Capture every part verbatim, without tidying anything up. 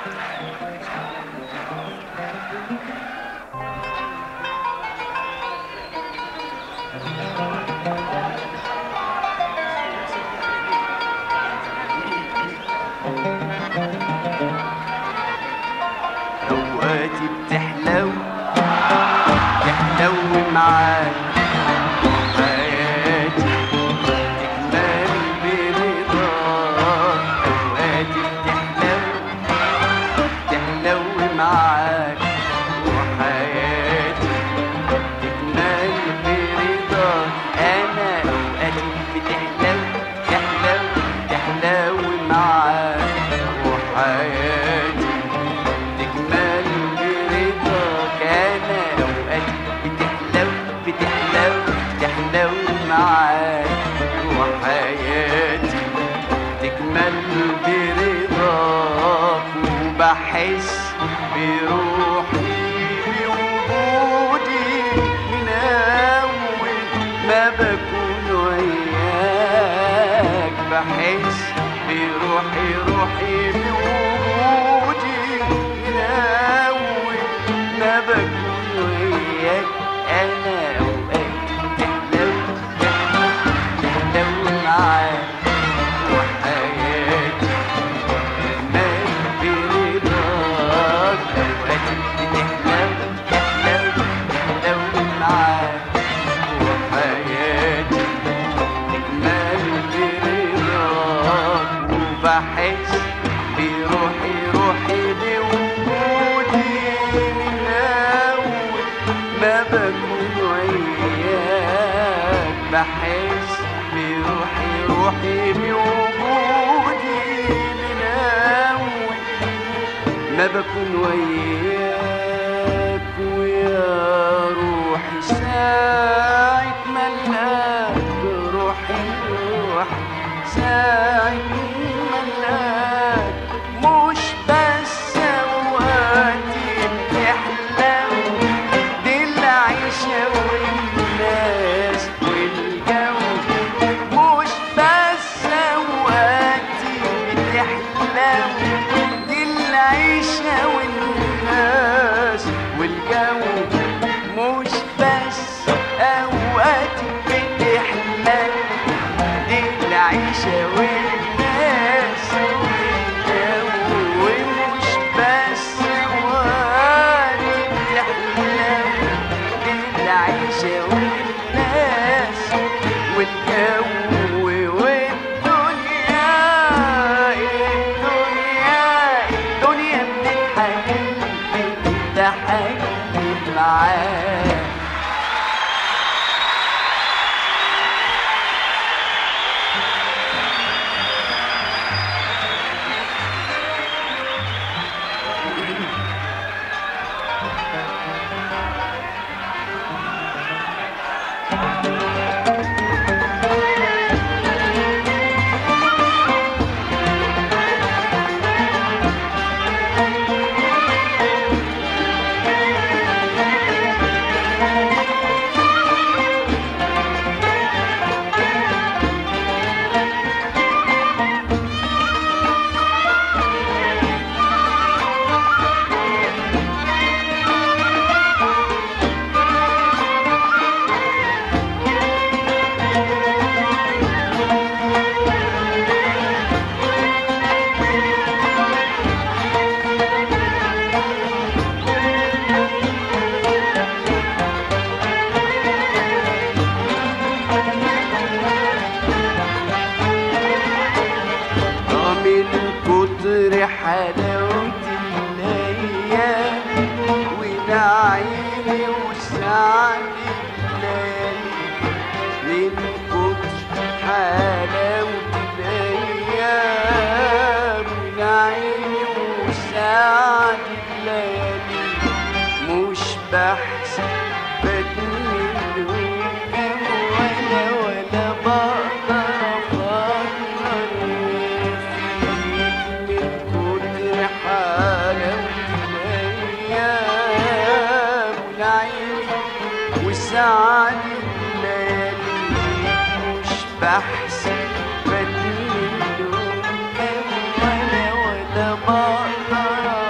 اوقاتي بتحلو تحلو معاك حياتي تكمل برضاك. اوقاتي بتحلو تحلو معاك وحياتي تكمل برضاك. انا اوقاتي بتحلو تحلو تحلو معاك وحياتي تكمل برضاك. انا اوقاتي بتحلو بتحلو تحلو معاك وحياتي تكمل برضاك. وبحس بروحي بوجودي من اول ما بكون وياك. بحس بروحي روحي بوجودي من اول ما بكون وياك. انا اوقات تحلو تحلو تحلو معاك وحياتي تكمل برضاك. اوقاتي بتحلو تحلو تحلو معاك وحياتي تكمل برضاك. وبحس بروحي روحي بوجودي من اول ما بكون وياك. بحس بروحي روحي بوجودي من اول ما بكون وياك. ويا روحي ساعة ما نلاقيك روحي روحي ساعة ما نلاقيك مش بس اوقاتي بتحلو دي العيشة والناس والجو. مش بس اوقاتي بتحلو دي العيشة والناس والجو. مش بس اوقاتي بتحلو دي العيشة والناس والجو. ومش بس اوقاتي بتحلو دي العيشة والناس والجو. والدنيا الدنيا الدنيا بتضحك بتضحك معاك. حلاوة الليالي ونعيمي وسعد الليالي. من كتر حلاوة الليالي ونعيمي وسعد الليالي مش بحسب بدني الوجه ولا ولا بقدر افكر فيك. من كتر حلاوة الايام ونعيمي وسعد الليالي مش بحسب بدني الوجه ولا ولا بقدر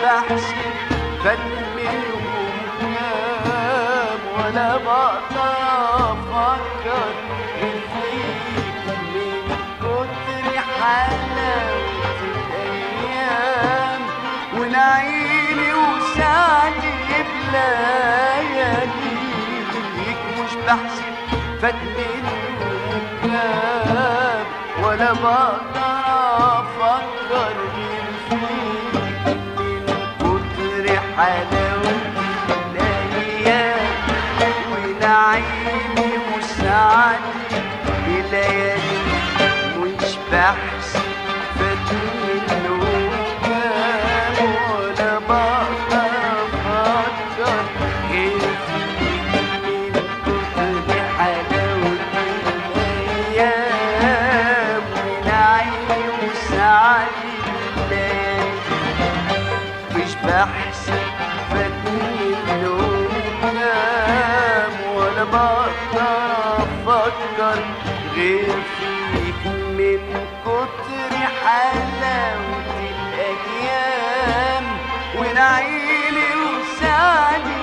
بحسب فات منهم كام، ولا بقدر افكر غير فيك من كتر حلاوة الايام ونعيمي وسعدي بلياليك. مش بحسب فات منهم كام، ولا بقدر افكر غير فيك من كتر حلاوة الايام ونعيمي وسعدي بلياليك. مش بحسب فات منهم كام، ولا بقدر افكر غير فيك من كتر حلاوة الايام ونعيمي وسعدي بلياليك. مش بحسب فات منهم كام، ولا بقدر افكر غير فيك من كتر حلاوة الايام ونعيمي وسعدي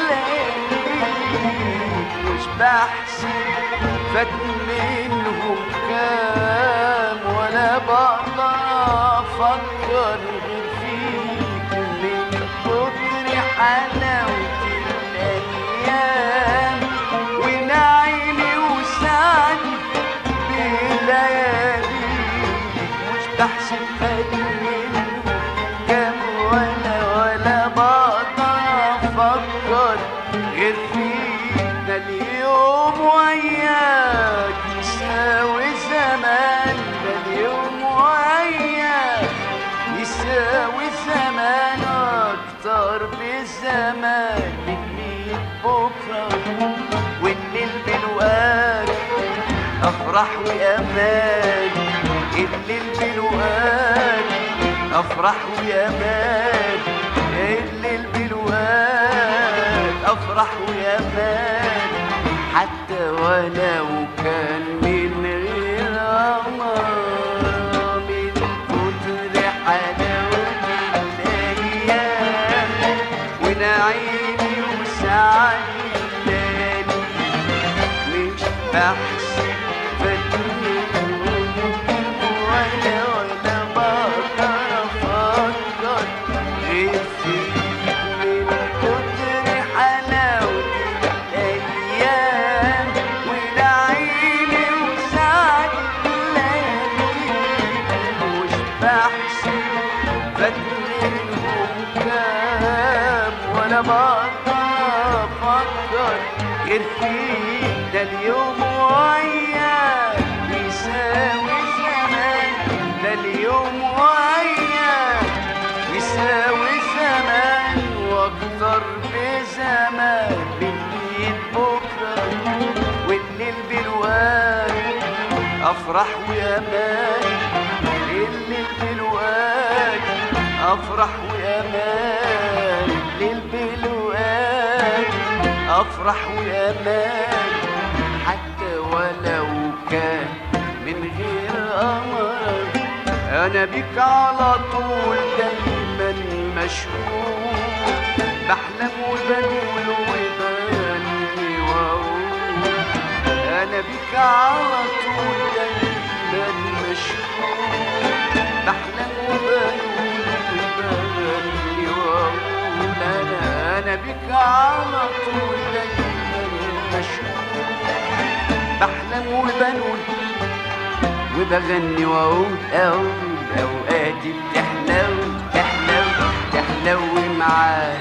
بلياليك. مش بحسب فات منهم كام، ولا بقدر افكر غير فيك من كتر حلاوة الايام ونعيمي وسعدي بلياليك. مش بحسب فات منهم كام، ولا ولا بقدر افكر غير فيك. ده اليوم وياك يساوي زمان، ده اليوم وياك يساوي زمان اكتر بزمان من مية بكره. والليل بلقاك افرح وامان، الليل بلقاك افرح وامان، الليل بلقاك افرح وامان. حتى ولو كان من غير قمر، من كتر حلاوة الايام ونعيمي وسعدي بلياليك. مش بحسب فات منهم ولا ولا بقدر افكر غير فيك من كتر حلاوة الايام ونعيمي وسعدي بلياليك. مش بحسب فات منهم كام، ولا بقدر افكر غير فيك. ده اليوم وياك يساوي زمان، ده اليوم وياك يساوي زمان واكتر بزمان من مية بكره. والليل بلقاك افرح وامان، الليل بلقاك افرح وامان، الليل بلقاك افرح وامان. حتى ولو كان من غير قمر، انا بيك على طول دايما مشغول، بحلم وبنول وبغني واقول. انا بيك على طول دايما مشغول، بحلم وبنول وبغني واقول. انا انا بيك على طول دايما مشغول، بحلم وبنول وبغني واقول. اقول اوقاتي بتحلو تحلو تحلو معاك،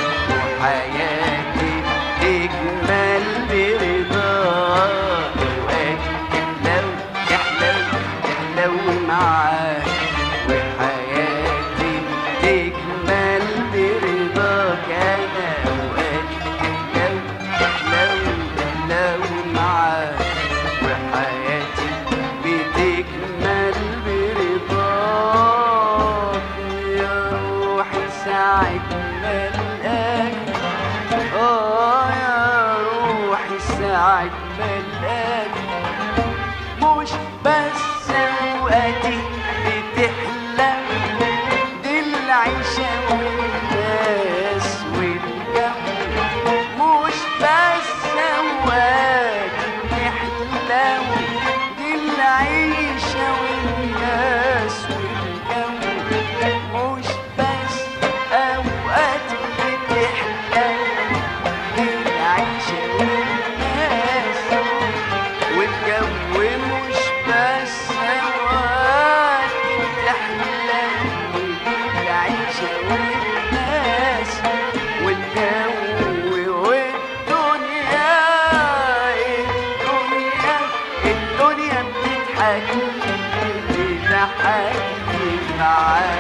وحياتي تجمل برضاك. اوقاتي تحلو تحلو تحلو معاك، وحياتي تجمل برضاك. انا اوقاتي تحلو تحلو تحلو معاك، وحياتي بتكمل برضاك. يا روحي ساعة ما القاك، اه يا روحي ساعة ما القاك. مش بس اوقاتي بتحلى، دي العيشة والناس والجو مش بس هواك نحلو دي العيشة والناس والجو مش بس أوقات بتحلو دي العيشة والناس والجو مش بس هواك بتحلو دي العيشة والناس والجو والدنيا الدنيا الدنيا بتضحك بتضحك معاك